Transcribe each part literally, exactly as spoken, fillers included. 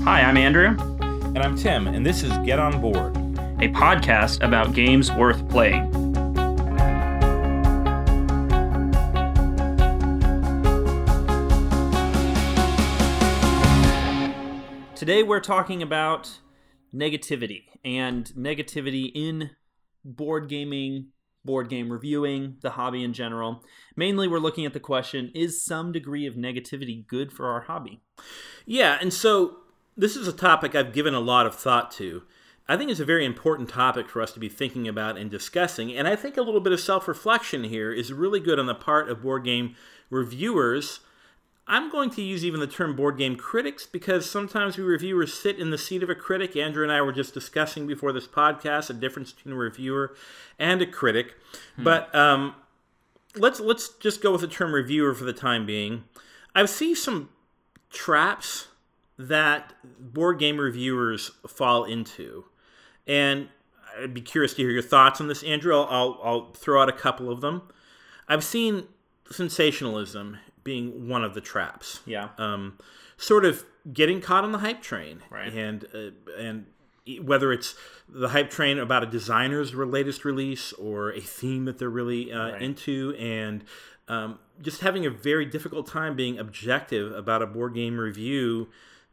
Hi, I'm Andrew. And I'm Tim, and this is Get On Board, a podcast about games worth playing. Today we're talking about negativity, and negativity in board gaming, board game reviewing, the hobby in general. Mainly we're looking at the question, is some degree of negativity good for our hobby? Yeah, and so this is a topic I've given a lot of thought to. I think it's a very important topic for us to be thinking about and discussing, and I think a little bit of self-reflection here is really good on the part of board game reviewers. I'm going to use even the term board game critics because sometimes we reviewers sit in the seat of a critic. Andrew and I were just discussing before this podcast the difference between a reviewer and a critic. Hmm. But um, let's let's just go with the term reviewer for the time being. I've seen some traps that board game reviewers fall into, and I'd be curious to hear your thoughts on this, Andrew. I'll I'll, I'll throw out a couple of them. I've seen sensationalism being one of the traps. Yeah. Um, sort of getting caught on the hype train. Right. And uh, and whether it's the hype train about a designer's latest release or a theme that they're really uh, right. into, and um, just having a very difficult time being objective about a board game review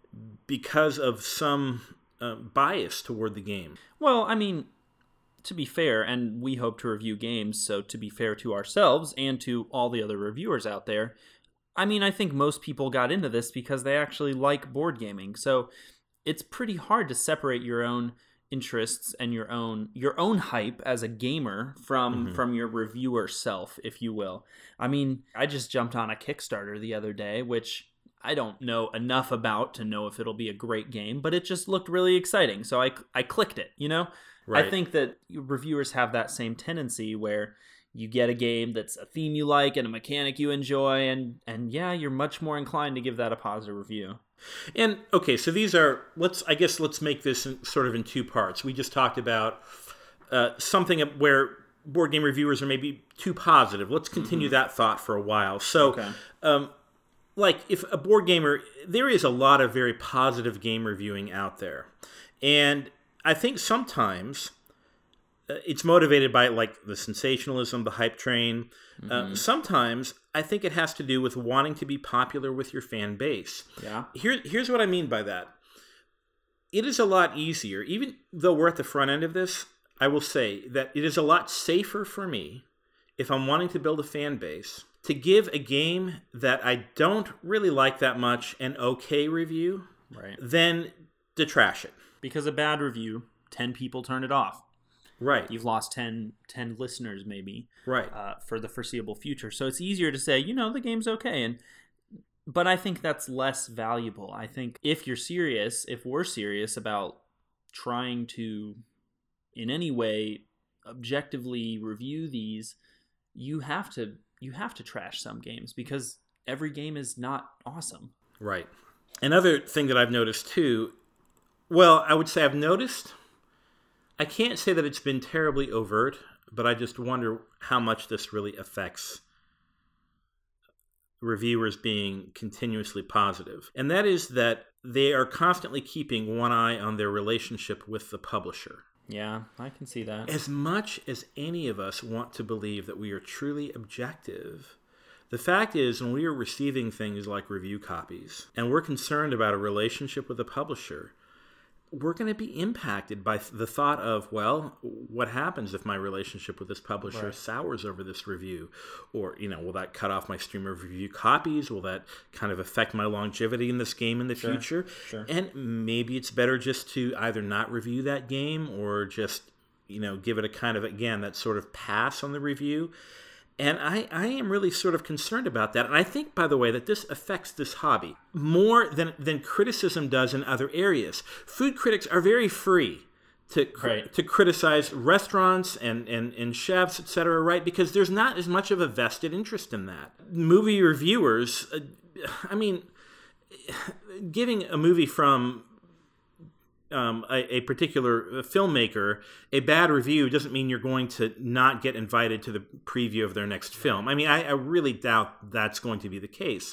because of some uh, bias toward the game. Well, I mean, to be fair, and we hope to review games, so to be fair to ourselves and to all the other reviewers out there, I mean, I think most people got into this because they actually like board gaming. So it's pretty hard to separate your own interests and your own your own hype as a gamer from mm-hmm. from your reviewer self, if you will. I mean, I just jumped on a Kickstarter the other day, which I don't know enough about to know if it'll be a great game, but it just looked really exciting. So I, I clicked it, you know? Right. I think that reviewers have that same tendency where you get a game that's a theme you like and a mechanic you enjoy, and, and yeah, you're much more inclined to give that a positive review. And, okay, so these are, let's, I guess let's make this in, sort of in two parts. We just talked about uh, something where board game reviewers are maybe too positive. Let's continue mm-hmm. that thought for a while. So, okay. um, like, if a board gamer, there is a lot of very positive game reviewing out there. And I think sometimes uh, it's motivated by, like, the sensationalism, the hype train. Mm-hmm. Uh, sometimes I think it has to do with wanting to be popular with your fan base. Yeah. Here, here's what I mean by that. It is a lot easier, even though we're at the front end of this, I will say that it is a lot safer for me if I'm wanting to build a fan base to give a game that I don't really like that much an okay review, right, than to trash it. Because a bad review, ten people turn it off. Right. You've lost ten, ten listeners maybe right. uh, for the foreseeable future. So it's easier to say, you know, the game's okay. And But I think that's less valuable. I think if you're serious, if we're serious about trying to, in any way, objectively review these, you have to you have to trash some games because every game is not awesome. Right. Another thing that I've noticed too, well, I would say I've noticed, I can't say that it's been terribly overt, but I just wonder how much this really affects reviewers being continuously positive. And that is that they are constantly keeping one eye on their relationship with the publisher. Yeah, I can see that. As much as any of us want to believe that we are truly objective, the fact is when we are receiving things like review copies and we're concerned about a relationship with the publisher, we're going to be impacted by the thought of, well, what happens if my relationship with this publisher right. sours over this review? Or, you know, will that cut off my stream of review copies? Will that kind of affect my longevity in this game in the sure. future? Sure. And maybe it's better just to either not review that game or just, you know, give it a kind of, again, that sort of pass on the review. And I, I am really sort of concerned about that. And I think, by the way, that this affects this hobby more than, than criticism does in other areas. Food critics are very free to right. to criticize restaurants and, and, and chefs, et cetera, right? Because there's not as much of a vested interest in that. Movie reviewers, uh, I mean, giving a movie from Um, a, a particular filmmaker a bad review doesn't mean you're going to not get invited to the preview of their next film. I mean, I, I really doubt that's going to be the case.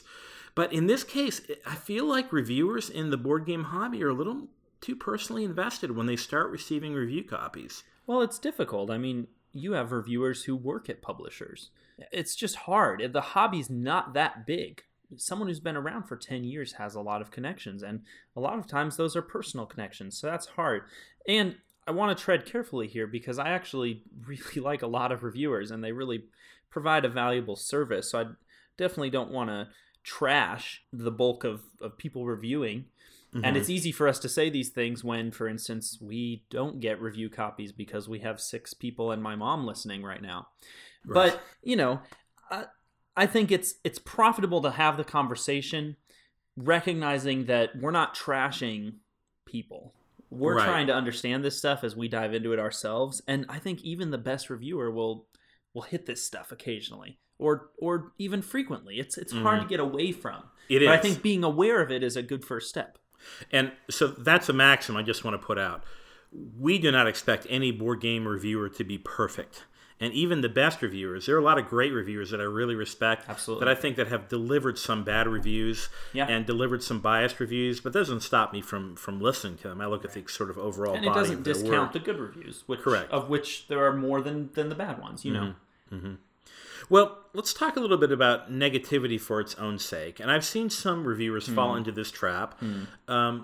But in this case, I feel like reviewers in the board game hobby are a little too personally invested when they start receiving review copies. Well, it's difficult. I mean, you have reviewers who work at publishers. It's just hard. The hobby's not that big. Someone who's been around for ten years has a lot of connections, and a lot of times those are personal connections, so that's hard. And I want to tread carefully here because I actually really like a lot of reviewers, and they really provide a valuable service, so I definitely don't want to trash the bulk of, of people reviewing. Mm-hmm. And it's easy for us to say these things when, for instance, we don't get review copies because we have six people and my mom listening right now. Right. But, you know, I, I think it's it's profitable to have the conversation, recognizing that we're not trashing people. We're right. trying to understand this stuff as we dive into it ourselves. And I think even the best reviewer will will hit this stuff occasionally or or even frequently. It's it's mm-hmm. hard to get away from. It but is. I think being aware of it is a good first step. And so that's a maxim I just want to put out. We do not expect any board game reviewer to be perfect. And even the best reviewers, there are a lot of great reviewers that I really respect. Absolutely. That I think that have delivered some bad reviews yeah. and delivered some biased reviews, but that doesn't stop me from, from listening to them. I look at the sort of overall and body it doesn't of their discount work. the good reviews, which, Correct. Of which there are more than, than the bad ones, you know. Mm-hmm. Mm-hmm. Well, let's talk a little bit about negativity for its own sake. And I've seen some reviewers mm. fall into this trap. Mm. Um,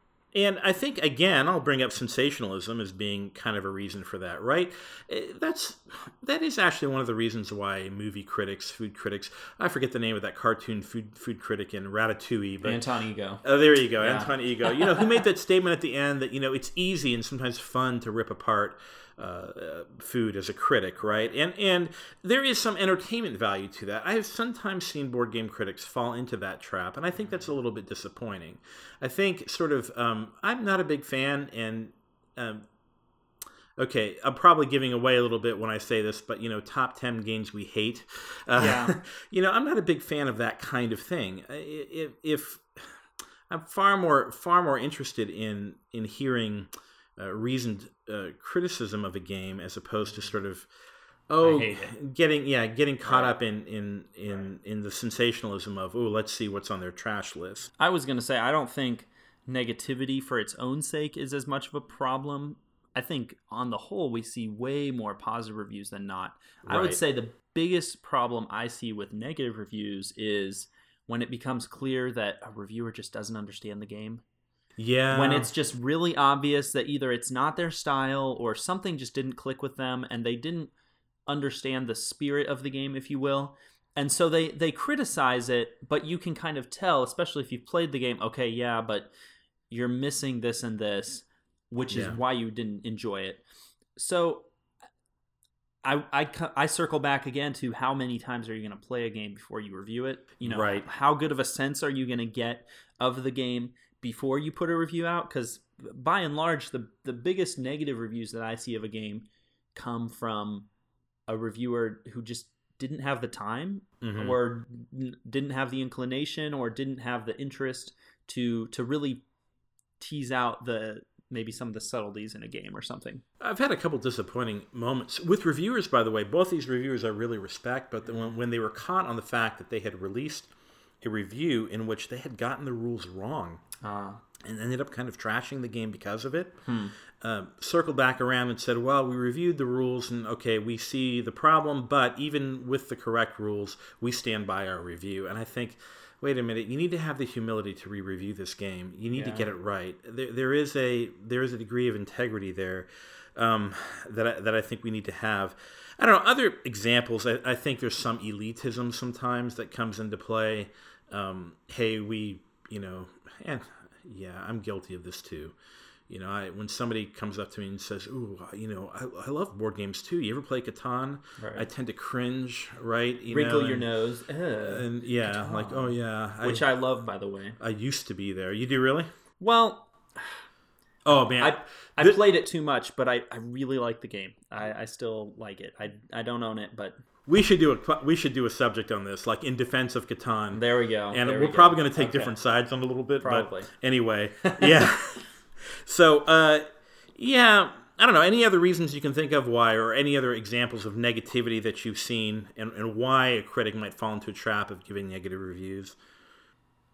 and I think, again, I'll bring up sensationalism as being kind of a reason for that, right? That's that is actually one of the reasons why movie critics, food critics, I forget the name of that cartoon food food critic in Ratatouille. But, Anton Ego. Oh, there you go, yeah. Anton Ego. You know, who made that statement at the end that, you know, it's easy and sometimes fun to rip apart Uh, food as a critic, right? And and there is some entertainment value to that. I have sometimes seen board game critics fall into that trap, and I think that's a little bit disappointing. I think sort of, um, I'm not a big fan, and um, okay, I'm probably giving away a little bit when I say this, but, you know, top ten games we hate. Uh, yeah. You know, I'm not a big fan of that kind of thing. If, if I'm far more far more interested in in hearing Uh, reasoned uh, criticism of a game as opposed to sort of oh getting yeah getting caught right. up in in in, right. in the sensationalism of oh let's see what's on their trash list. I was going to say I don't think negativity for its own sake is as much of a problem. I think on the whole we see way more positive reviews than not. Right. I would say the biggest problem I see with negative reviews is when it becomes clear that a reviewer just doesn't understand the game. Yeah. When it's just really obvious that either it's not their style or something just didn't click with them and they didn't understand the spirit of the game, if you will. And so they, they criticize it, but you can kind of tell, especially if you've played the game, okay, yeah, but you're missing this and this, which is yeah. why you didn't enjoy it. So I, I, I circle back again to how many times are you going to play a game before you review it? You know, right. How good of a sense are you going to get of the game before you put a review out? Because by and large, the the biggest negative reviews that I see of a game come from a reviewer who just didn't have the time mm-hmm. or n- didn't have the inclination or didn't have the interest to to really tease out the maybe some of the subtleties in a game or something. I've had a couple disappointing moments with reviewers, by the way. Both these reviewers I really respect, but when, when they were caught on the fact that they had released a review in which they had gotten the rules wrong uh, and ended up kind of trashing the game because of it. Hmm. Uh, circled back around and said, well, we reviewed the rules and, okay, we see the problem, but even with the correct rules, we stand by our review. And I think, wait a minute, you need to have the humility to re-review this game. You need yeah. to get it right. There, there is a there is a degree of integrity there um, that I, that I think we need to have. I don't know, other examples, I, I think there's some elitism sometimes that comes into play. Um, hey, we, you know, and yeah, I'm guilty of this too. You know, I, when somebody comes up to me and says, ooh, you know, I, I love board games too. You ever play Catan? Right. I tend to cringe, right? You Wrinkle know, your and, nose. Ugh, and yeah, Catan. Like, oh yeah. Which I, I love, by the way. I used to be there. You do really? Well, oh man. I, I this, played it too much, but I, I really like the game. I, I still like it. I, I don't own it, but... We should do a we should do a subject on this, like in defense of Catan. There we go. And there we're we probably go. going to take okay. different sides on it a little bit. Probably. But anyway, yeah. So, uh, yeah, I don't know. Any other reasons you can think of why, or any other examples of negativity that you've seen, and, and why a critic might fall into a trap of giving negative reviews?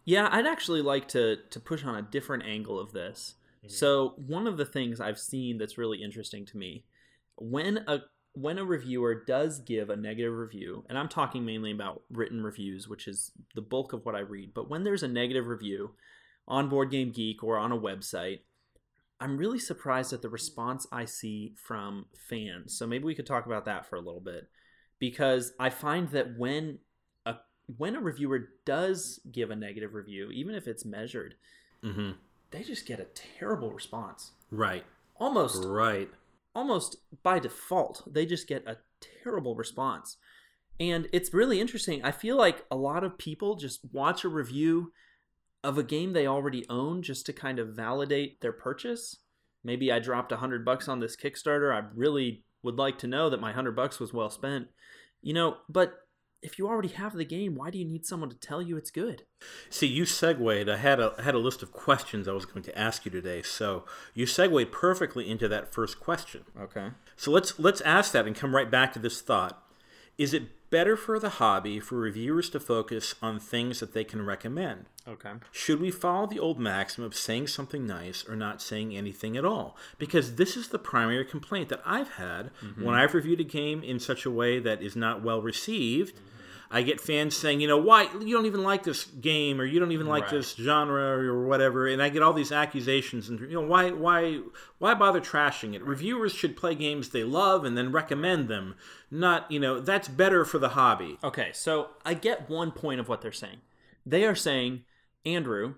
Yeah, I'd actually like to to push on a different angle of this. Mm-hmm. So one of the things I've seen that's really interesting to me, when a when a reviewer does give a negative review, and I'm talking mainly about written reviews, which is the bulk of what I read, but when there's a negative review on BoardGameGeek or on a website, I'm really surprised at the response I see from fans. So maybe we could talk about that for a little bit, because I find that when a when a reviewer does give a negative review, even if it's measured, mm-hmm. they just get a terrible response. Right. Almost. Right. Almost by default, they just get a terrible response. And it's really interesting. I feel like a lot of people just watch a review of a game they already own just to kind of validate their purchase. Maybe I dropped a hundred bucks on this Kickstarter. I really would like to know that my hundred bucks was well spent. You know, but if you already have the game, why do you need someone to tell you it's good? See, you segued. I had a I had a list of questions I was going to ask you today. So you segued perfectly into that first question. Okay. So let's let's ask that and come right back to this thought. Is it better for the hobby for reviewers to focus on things that they can recommend? Okay. Should we follow the old maxim of saying something nice or not saying anything at all? Because this is the primary complaint that I've had mm-hmm. when I've reviewed a game in such a way that is not well received. Mm-hmm. I get fans saying, you know, why you don't even like this game, or you don't even like right. this genre, or whatever, and I get all these accusations, and you know, why, why, why bother trashing it? Right. Reviewers should play games they love and then recommend them. Not, you know, that's better for the hobby. Okay, so I get one point of what they're saying. They are saying, Andrew,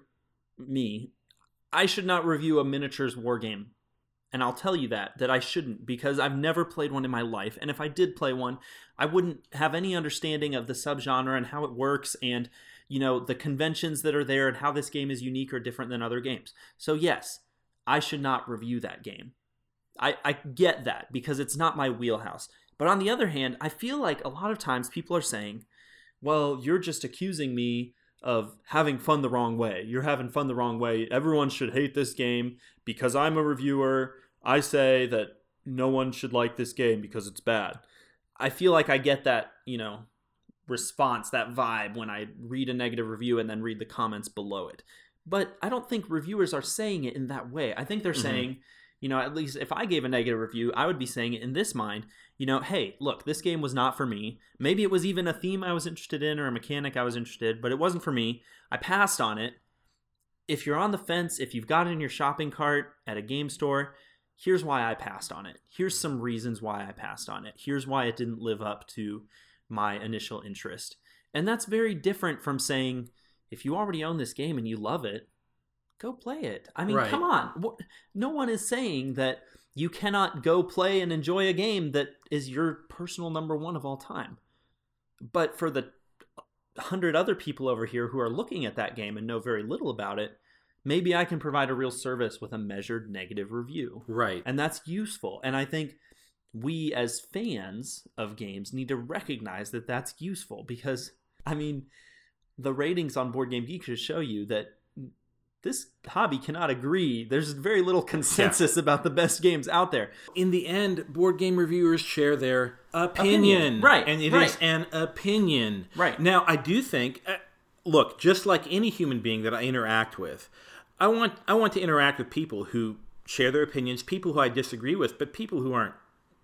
me, I should not review a miniatures war game. And I'll tell you that, that I shouldn't, because I've never played one in my life. And if I did play one, I wouldn't have any understanding of the subgenre and how it works and, you know, the conventions that are there and how this game is unique or different than other games. So yes, I should not review that game. I, I get that because it's not my wheelhouse. But on the other hand, I feel like a lot of times people are saying, well, you're just accusing me of having fun the wrong way. You're having fun the wrong way. Everyone should hate this game because I'm a reviewer. I say that no one should like this game because it's bad. I feel like I get that, you know, response, that vibe when I read a negative review and then read the comments below it. But I don't think reviewers are saying it in that way. I think they're mm-hmm. saying, you know, at least if I gave a negative review, I would be saying it in this mind, you know, hey, look, this game was not for me. Maybe it was even a theme I was interested in or a mechanic I was interested in, but it wasn't for me. I passed on it. If you're on the fence, if you've got it in your shopping cart at a game store, here's why I passed on it. Here's some reasons why I passed on it. Here's why it didn't live up to my initial interest. And that's very different from saying, if you already own this game and you love it, go play it. I mean, right. come on. No one is saying that you cannot go play and enjoy a game that is your personal number one of all time. But for the hundred other people over here who are looking at that game and know very little about it, maybe I can provide a real service with a measured negative review. Right. And that's useful. And I think we as fans of games need to recognize that that's useful because, I mean, the ratings on BoardGameGeek should show you that this hobby cannot agree. There's very little consensus yeah. about the best games out there. In the end, board game reviewers share their opinion. opinion. Right. And it right. is an opinion. Right. Now, I do think, uh, look, just like any human being that I interact with, I want I want to interact with people who share their opinions, people who I disagree with, but people who aren't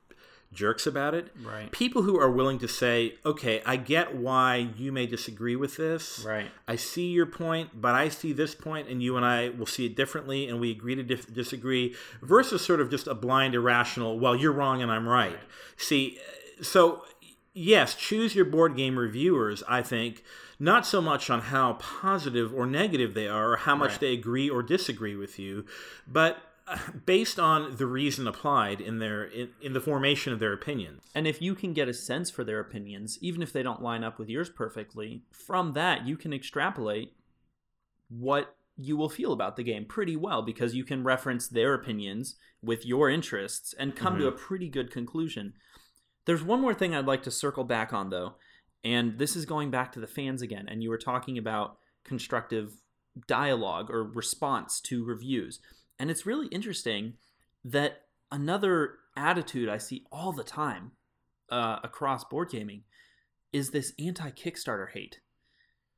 jerks about it. Right. People who are willing to say, okay, I get why you may disagree with this. Right. I see your point, but I see this point, and you and I will see it differently, and we agree to dif- disagree, versus sort of just a blind, irrational, well, you're wrong and I'm right. right. See, so yes, choose your board game reviewers, I think, not so much on how positive or negative they are, or how much right. they agree or disagree with you, but based on the reason applied in their in, in the formation of their opinion. And if you can get a sense for their opinions, even if they don't line up with yours perfectly, from that you can extrapolate what you will feel about the game pretty well, because you can reference their opinions with your interests and come mm-hmm. to a pretty good conclusion. There's one more thing I'd like to circle back on, though, and this is going back to the fans again, and you were talking about constructive dialogue or response to reviews. And it's really interesting that another attitude I see all the time uh, across board gaming is this anti-Kickstarter hate.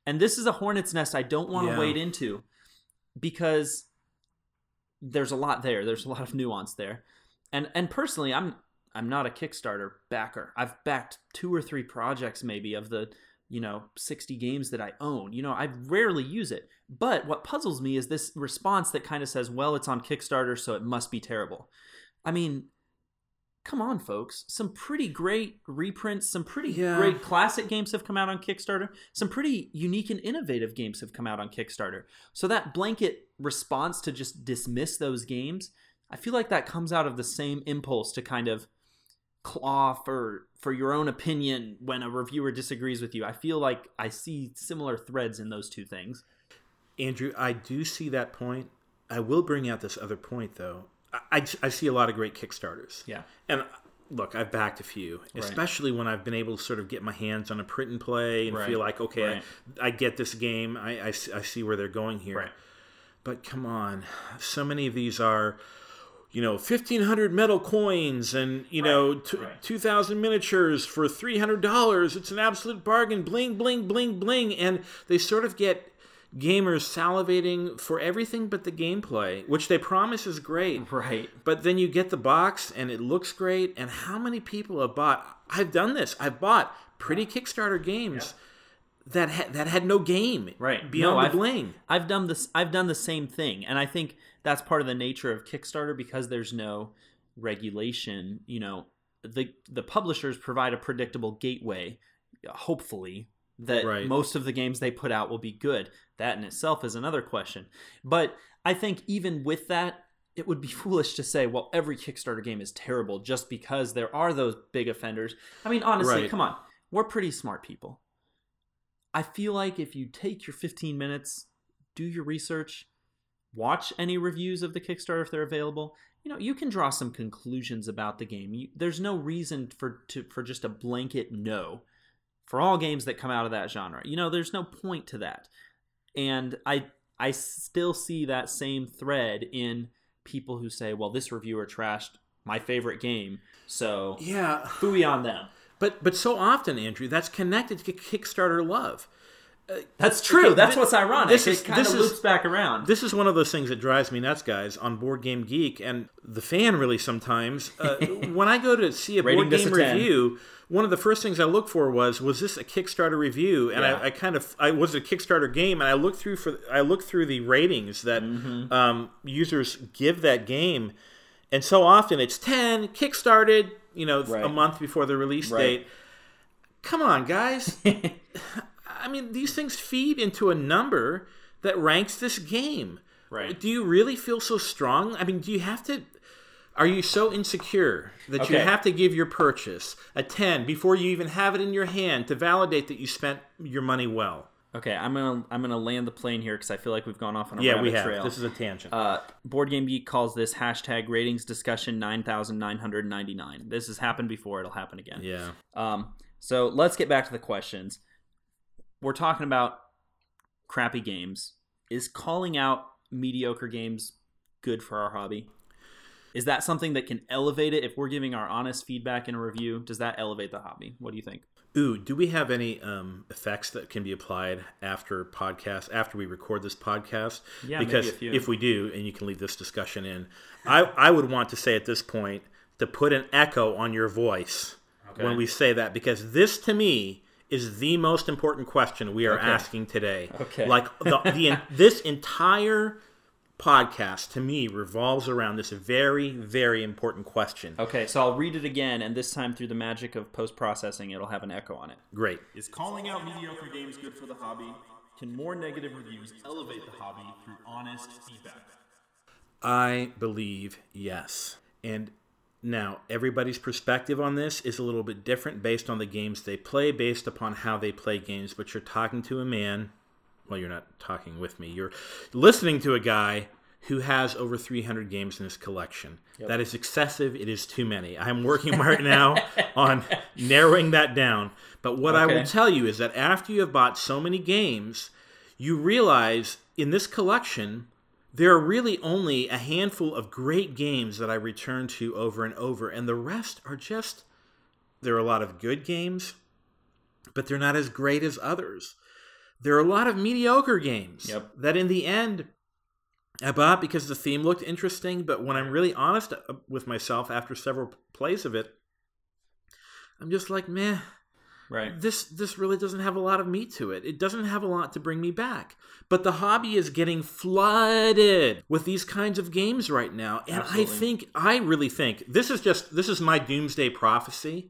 And this is a hornet's nest I don't want to Yeah. wade into because there's a lot there. There's a lot of nuance there. And and personally, I'm I'm not a Kickstarter backer. I've backed two or three projects maybe of the, you know, sixty games that I own. You know, I rarely use it. But what puzzles me is this response that kind of says, well, it's on Kickstarter, so it must be terrible. I mean, come on, folks. Some pretty great reprints, some pretty Yeah. great classic games have come out on Kickstarter. Some pretty unique and innovative games have come out on Kickstarter. So that blanket response to just dismiss those games, I feel like that comes out of the same impulse to kind of claw for for your own opinion when a reviewer disagrees with you. I feel like I see similar threads in those two things. Andrew, I do see that point. I will bring out this other point, though. I, I, I see a lot of great Kickstarters. Yeah. And look, I've backed a few, Right. especially when I've been able to sort of get my hands on a print and play and Right. feel like, okay, Right. I, I get this game. I, I, see- I see where they're going here. Right. But come on, so many of these are, you know, fifteen hundred metal coins and, you know, Right. t- Right. two thousand miniatures for three hundred dollars. It's an absolute bargain. Bling, bling, bling, bling. And they sort of get gamers salivating for everything but the gameplay, which they promise is great. Right. But then you get the box and it looks great. And how many people have bought? I've done this. I've bought pretty Kickstarter games that ha- that had no game Right. beyond No, the I've- bling. I've done this. I've done the same thing, and I think that's part of the nature of Kickstarter because there's no regulation. You know, the the publishers provide a predictable gateway, hopefully, that Right. most of the games they put out will be good. That in itself is another question. But I think even with that, it would be foolish to say, well, every Kickstarter game is terrible just because there are those big offenders. I mean, honestly, Right. come on, we're pretty smart people. I feel like if you take your fifteen minutes, do your research, watch any reviews of the Kickstarter if they're available, you know, you can draw some conclusions about the game. You, there's no reason for to for just a blanket no for all games that come out of that genre. You know, there's no point to that. And I I still see that same thread in people who say, well, this reviewer trashed my favorite game, so Yeah. phooey on them. But but so often, Andrew, that's connected to Kickstarter love. That's true. Okay, That's thi- what's ironic. this is- it kind this of is- loops back around. This is one of those things that drives me nuts, guys, on Board Game Geek and the fan really sometimes. Uh, when I go to see a Rating board this game a ten. review, one of the first things I look for was, was this a Kickstarter review? And Yeah. I, I kind of, I was a Kickstarter game, and I looked through for, I looked through the ratings that Mm-hmm. um, users give that game, and so often it's ten, kickstarted, you know, Right. a month before the release Right. date. Come on, guys. I mean, these things feed into a number that ranks this game. Right. Do you really feel so strong? I mean, do you have to... Are you so insecure that you Okay. have to give your purchase a ten before you even have it in your hand to validate that you spent your money well? Okay, I'm gonna I'm gonna land the plane here because I feel like we've gone off on a Yeah, rabbit we have. trail. This is a tangent. Uh, Board Game Geek calls this hashtag ratings discussion nine thousand nine hundred ninety-nine. This has happened before. It'll happen again. yeah. Um, so let's get back to the questions. We're talking about crappy games. Is calling out mediocre games good for our hobby? Is that something that can elevate it? If we're giving our honest feedback in a review, does that elevate the hobby? What do you think? Ooh, do we have any um, effects that can be applied after podcast, after we record this podcast? Yeah, maybe because a few. if we do, and you can leave this discussion in, I, I would want to say at this point to put an echo on your voice Okay. when we say that, because this to me is the most important question we are Okay. asking today. Okay. Like the, the this entire podcast to me revolves around this very, very important question. Okay, so I'll read it again, and this time through the magic of post-processing, it'll have an echo on it. Great. Is calling out mediocre games good for the hobby? Can more negative reviews elevate the hobby through honest feedback? I believe yes. And now, everybody's perspective on this is a little bit different based on the games they play, based upon how they play games. But you're talking to a man, well, you're not talking with me, you're listening to a guy who has over three hundred games in his collection. Yep. That is excessive. It is too many. I'm working right now on narrowing that down. But what I Okay. will tell you is that after you have bought so many games, you realize in this collection, there are really only a handful of great games that I return to over and over, and the rest are just, there are a lot of good games, but they're not as great as others. there are a lot of mediocre games Yep. that in the end I bought because the theme looked interesting, but when I'm really honest with myself after several plays of it, I'm just like, meh. Right. This this really doesn't have a lot of meat to it. It doesn't have a lot to bring me back. But the hobby is getting flooded with these kinds of games right now. And Absolutely. I think, I really think, this is just, this is my doomsday prophecy.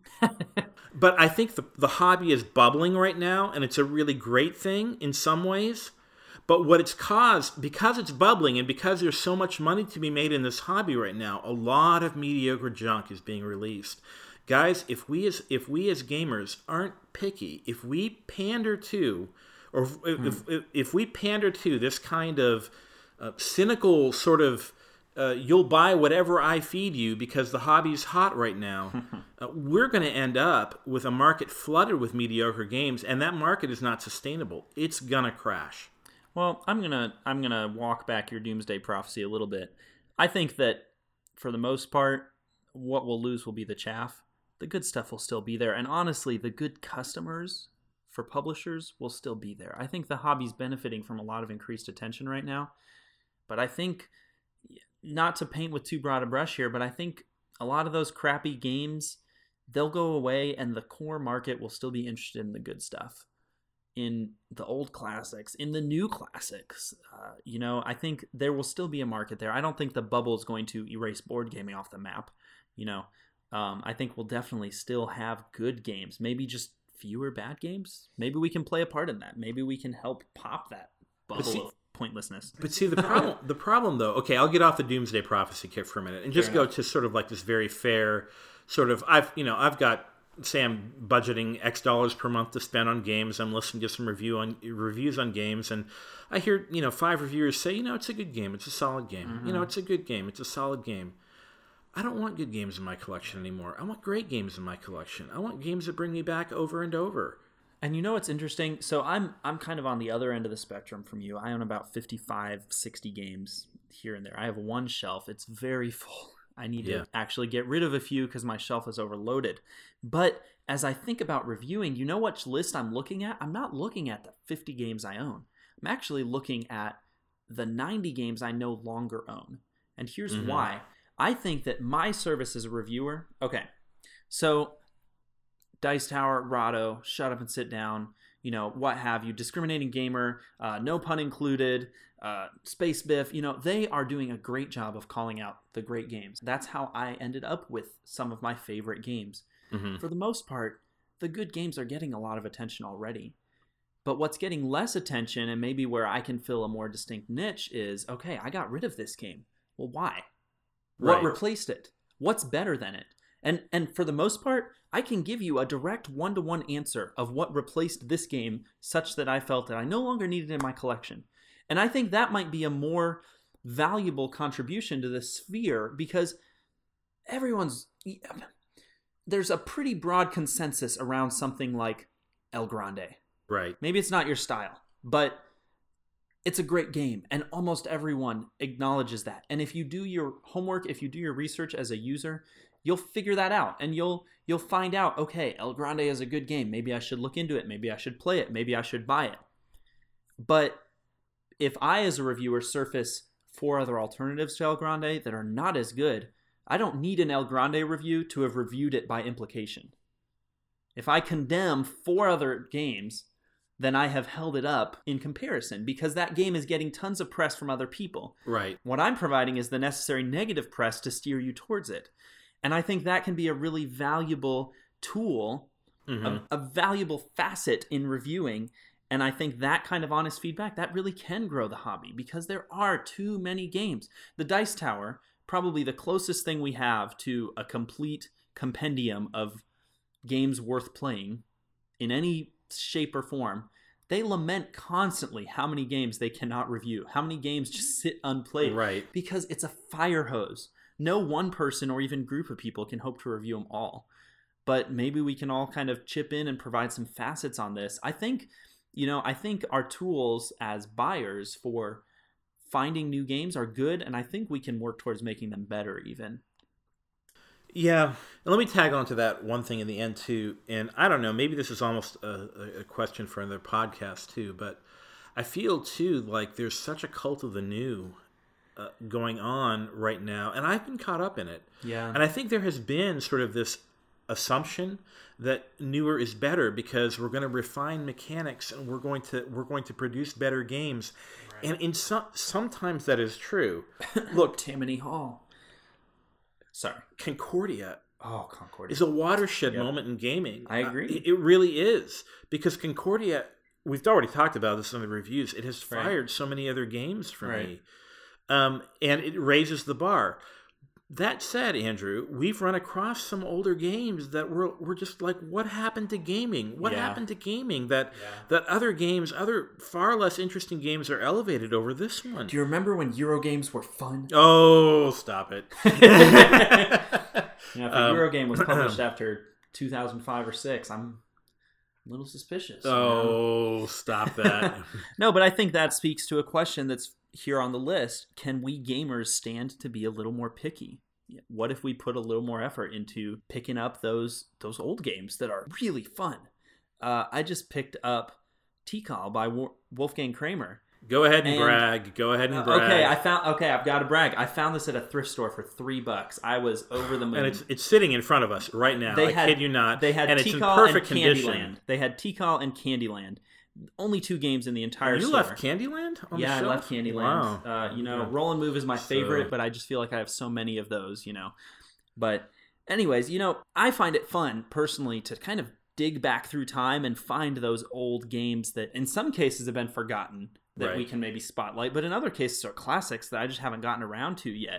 But I think the, the hobby is bubbling right now, and it's a really great thing in some ways. But what it's caused, because it's bubbling and because there's so much money to be made in this hobby right now, a lot of mediocre junk is being released. Guys, if we as if we as gamers aren't picky, if we pander to, or if hmm. if, if, if we pander to this kind of uh, cynical sort of, uh, you'll buy whatever I feed you because the hobby's hot right now, uh, we're going to end up with a market flooded with mediocre games, and that market is not sustainable. It's gonna crash. Well, I'm gonna I'm gonna walk back your doomsday prophecy a little bit. I think that for the most part, what we'll lose will be the chaff. The good stuff will still be there. And honestly, the good customers for publishers will still be there. I think the hobby's benefiting from a lot of increased attention right now. But I think, not to paint with too broad a brush here, but I think a lot of those crappy games, they'll go away and the core market will still be interested in the good stuff. In the old classics, in the new classics. Uh, you know, I think there will still be a market there. I don't think the bubble is going to erase board gaming off the map. You know, Um, I think we'll definitely still have good games, maybe just fewer bad games. Maybe we can play a part in that. Maybe we can help pop that bubble see, of pointlessness. But see, the problem, the problem though, okay, I'll get off the doomsday prophecy kick for a minute and just go to sort of like this very fair sort of, I've, you know, I've got, say I'm budgeting X dollars per month to spend on games. I'm listening to some review on reviews on games, and I hear, you know, five reviewers say, you know, it's a good game. It's a solid game. Mm-hmm. You know, it's a good game. It's a solid game. I don't want good games in my collection anymore. I want great games in my collection. I want games that bring me back over and over. And you know what's interesting? So I'm I'm kind of on the other end of the spectrum from you. I own about fifty-five, sixty games here and there. I have one shelf. It's very full. I need yeah. to actually get rid of a few because my shelf is overloaded. But as I think about reviewing, you know what list I'm looking at? I'm not looking at the fifty games I own. I'm actually looking at the ninety games I no longer own. And here's mm-hmm. why. I think that my service as a reviewer, okay, so Dice Tower, Rahdo, Shut Up and Sit Down, you know, what have you, Discriminating Gamer, uh, No Pun Included, uh, Space Biff, you know, they are doing a great job of calling out the great games. That's how I ended up with some of my favorite games. Mm-hmm. For the most part, the good games are getting a lot of attention already. But what's getting less attention, and maybe where I can fill a more distinct niche, is, okay, I got rid of this game. Well, why? What right. replaced it? What's better than it? And and for the most part, I can give you a direct one-to-one answer of what replaced this game such that I felt that I no longer needed it in my collection. And I think that might be a more valuable contribution to the sphere because everyone's... There's a pretty broad consensus around something like El Grande. Right. Maybe it's not your style, but... it's a great game, and almost everyone acknowledges that. And if you do your homework, if you do your research as a user, you'll figure that out, and you'll you'll find out, okay, El Grande is a good game. Maybe I should look into it. Maybe I should play it. Maybe I should buy it. But if I, as a reviewer, surface four other alternatives to El Grande that are not as good, I don't need an El Grande review to have reviewed it by implication. If I condemn four other games, then I have held it up in comparison because that game is getting tons of press from other people. Right. What I'm providing is the necessary negative press to steer you towards it. And I think that can be a really valuable tool, mm-hmm. a, a valuable facet in reviewing. And I think that kind of honest feedback, that really can grow the hobby because there are too many games. The Dice Tower, probably the closest thing we have to a complete compendium of games worth playing in any shape or form, they lament constantly how many games they cannot review, how many games just sit unplayed, right? Because it's a fire hose. No one person or even group of people can hope to review them all. But maybe we can all kind of chip in and provide some facets on this. I think, you know, I think our tools as buyers for finding new games are good, and I think we can work towards making them better even. Yeah. And let me tag on to that one thing in the end, too. And I don't know, maybe this is almost a, a question for another podcast, too. But I feel, too, like there's such a cult of the new uh, going on right now. And I've been caught up in it. Yeah. And I think there has been sort of this assumption that newer is better because we're going to refine mechanics and we're going to we're going to produce better games. Right. And in some sometimes that is true. Look, Tammany Hall. Sorry. Concordia. Oh, Concordia. Is a watershed yep. moment in gaming. I agree. Uh, it really is. Because Concordia, we've already talked about this in the reviews, it has fired right. so many other games for right. me. Um, and it raises the bar. That said, Andrew, we've run across some older games that were were just like, what happened to gaming? What yeah. happened to gaming? That yeah. that other games, other far less interesting games are elevated over this one. Do you remember when Euro games were fun? Oh, stop it. You know, if a um, Euro game was published after two thousand five or six, I'm a little suspicious. Oh, you know? Stop that. No, but I think that speaks to a question that's here on the list. Can we gamers stand to be a little more picky? What if we put a little more effort into picking up those those old games that are really fun? Uh, I just picked up Tikal by Wolfgang Kramer. Go ahead and, and brag. Go ahead and brag. Okay, I found. Okay, I've got to brag. I found this at a thrift store for three bucks. I was over the moon. And it's it's sitting in front of us right now. They I had, kid you not. They had and Tikal it's in perfect and condition. Candyland. They had Tikal and Candyland. Only two games in the entire you store. You left Candyland on yeah, the shelf? I left Candyland. Wow. Uh, you know, yeah. Roll and Move is my favorite, so... but I just feel like I have so many of those, you know. But anyways, you know, I find it fun, personally, to kind of dig back through time and find those old games that in some cases have been forgotten that right. we can maybe spotlight, but in other cases are classics that I just haven't gotten around to yet.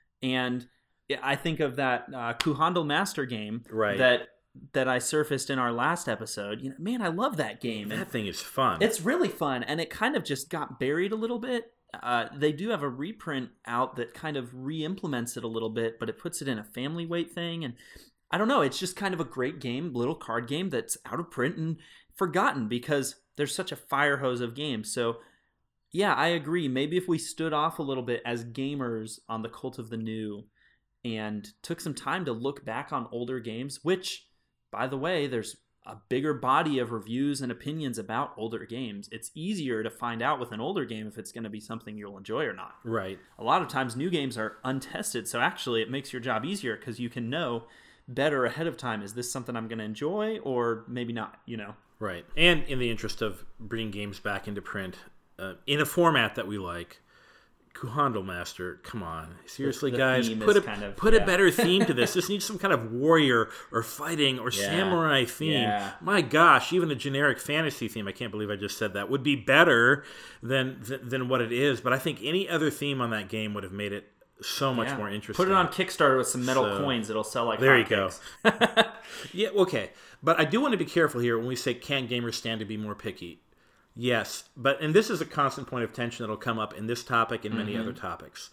And I think of that uh, Kuhandel Master game right. that that I surfaced in our last episode. You know, man, I love that game. That and thing is fun. It's really fun, and it kind of just got buried a little bit. Uh, they do have a reprint out that kind of re-implements it a little bit, but it puts it in a family weight thing, and I don't know, it's just kind of a great game, little card game that's out of print and forgotten because there's such a fire hose of games. So yeah, I agree. Maybe if we stood off a little bit as gamers on the cult of the new and took some time to look back on older games, which, by the way, there's a bigger body of reviews and opinions about older games. It's easier to find out with an older game if it's going to be something you'll enjoy or not. Right. A lot of times new games are untested, so actually it makes your job easier because you can know better ahead of time, is this something I'm going to enjoy or maybe not, you know? Right. And in the interest of bringing games back into print uh, in a format that we like, Kuhandel Master, come on. Seriously, the, the guys, put a kind of, put yeah. a better theme to this. This needs some kind of warrior or fighting or yeah. samurai theme. Yeah. My gosh, even a generic fantasy theme, I can't believe I just said that, would be better than than, than what it is. But I think any other theme on that game would have made it so much yeah. more interesting. Put it on Kickstarter with some metal so, coins. It'll sell like there you hotcakes. go. Yeah, okay. But I do want to be careful here when we say, can gamers stand to be more picky? Yes, but and this is a constant point of tension that'll come up in this topic and many mm-hmm. other topics.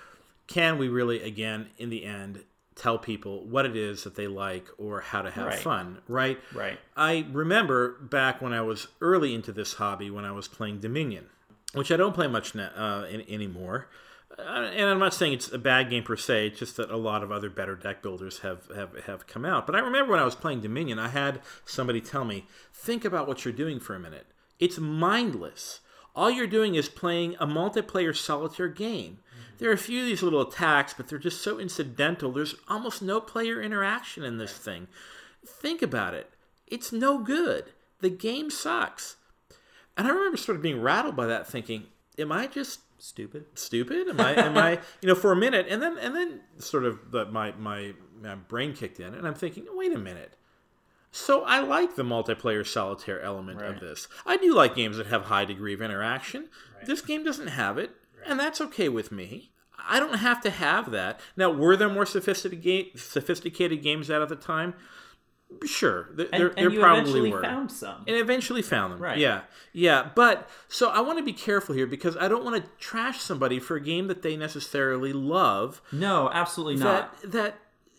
Can we really, again, in the end, tell people what it is that they like or how to have right. fun, right? Right. I remember back when I was early into this hobby when I was playing Dominion, which I don't play much na- uh, in, anymore. Uh, and I'm not saying it's a bad game per se, it's just that a lot of other better deck builders have, have, have come out. But I remember when I was playing Dominion, I had somebody tell me, think about what you're doing for a minute. It's mindless. All you're doing is playing a multiplayer solitaire game. Mm-hmm. There are a few of these little attacks, but they're just so incidental. There's almost no player interaction in this thing. Think about it. It's no good. The game sucks. And I remember sort of being rattled by that, thinking, am I just stupid? Stupid? Am I am I you know, for a minute, and then and then sort of the, my, my my brain kicked in, and I'm thinking, wait a minute. So I like the multiplayer solitaire element right. of this. I do like games that have high degree of interaction. Right. This game doesn't have it, right. and that's okay with me. I don't have to have that. Now, were there more sophisticated sophisticated games out at the time? Sure, there, and, there, and there you probably eventually were. Found some, and eventually found them. Right? Yeah, yeah. But so I want to be careful here because I don't want to trash somebody for a game that they necessarily love. No, absolutely that, not. That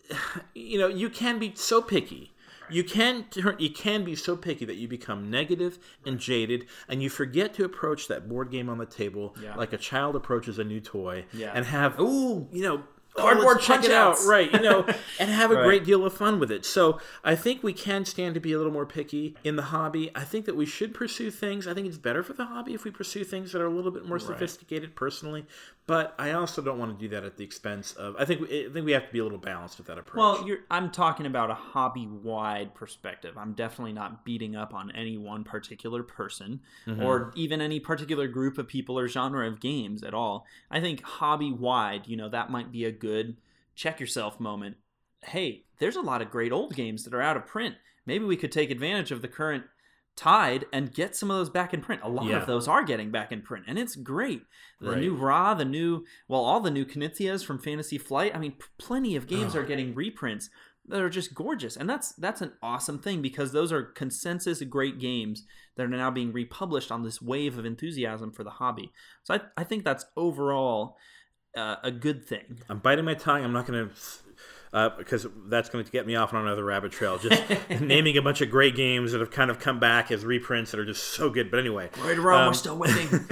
you know, you can be so picky. You can you can be so picky that you become negative and jaded, and you forget to approach that board game on the table yeah. like a child approaches a new toy, yeah. and have ooh you know. Oh, Cardboard let's check it out, punch-outs. right? You know, and have a Right. great deal of fun with it. So I think we can stand to be a little more picky in the hobby. I think that we should pursue things. I think it's better for the hobby if we pursue things that are a little bit more sophisticated personally. But I also don't want to do that at the expense of. I think I think we have to be a little balanced with that approach. Well, you're, I'm talking about a hobby-wide perspective. I'm definitely not beating up on any one particular person Mm-hmm. or even any particular group of people or genre of games at all. I think hobby-wide, you know, that might be a good check-yourself moment. Hey, there's a lot of great old games that are out of print. Maybe we could take advantage of the current tide and get some of those back in print. A lot Yeah. of those are getting back in print, and it's great. The Right. new Ra, the new, well, all the new Knithias from Fantasy Flight. I mean, p- plenty of games Oh. are getting reprints that are just gorgeous, and that's that's an awesome thing because those are consensus great games that are now being republished on this wave of enthusiasm for the hobby. So I, I think that's overall uh, a good thing. I'm biting my tongue. I'm not going to, uh, because that's going to get me off on another rabbit trail. Just naming a bunch of great games that have kind of come back as reprints that are just so good. But anyway, Right, Ron, um, we're still waiting.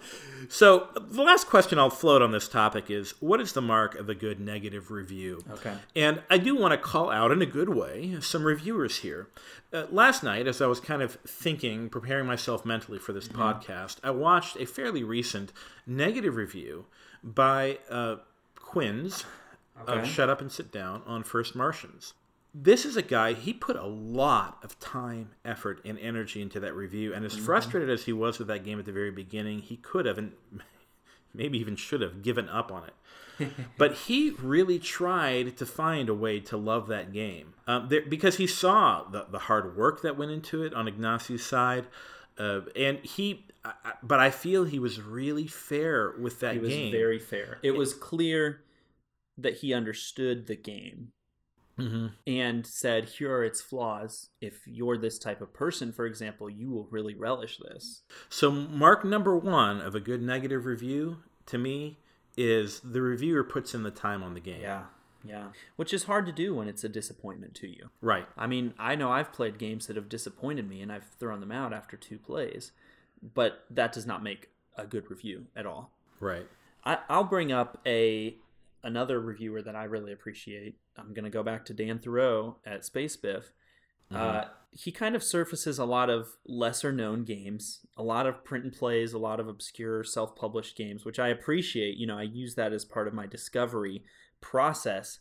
So the last question I'll float on this topic is, what is the mark of a good negative review? Okay. And I do want to call out in a good way some reviewers here. Uh, last night, as I was kind of thinking, preparing myself mentally for this Mm-hmm. podcast, I watched a fairly recent negative review by uh, Quinns of Okay. Shut Up and Sit Down on First Martians. This is a guy, he put a lot of time, effort, and energy into that review, and as Mm-hmm. frustrated as he was with that game at the very beginning, he could have, and maybe even should have, given up on it. But he really tried to find a way to love that game, um, there, because he saw the, the hard work that went into it on Ignacio's side, uh, and he, I, I- but I feel he was really fair with that He was game. very fair. It was clear that he understood the game Mm-hmm. and said, here are its flaws. If you're this type of person, for example, you will really relish this. So mark number one of a good negative review, to me, is the reviewer puts in the time on the game. Yeah, yeah. Which is hard to do when it's a disappointment to you. Right. I mean, I know I've played games that have disappointed me and I've thrown them out after two plays, but that does not make a good review at all. Right. I, I'll bring up a another reviewer that I really appreciate. I'm going to go back to Dan Thoreau at Space Biff. Uh, he kind of surfaces a lot of lesser known games, a lot of print and plays, a lot of obscure self-published games, which I appreciate. You know, I use that as part of my discovery process.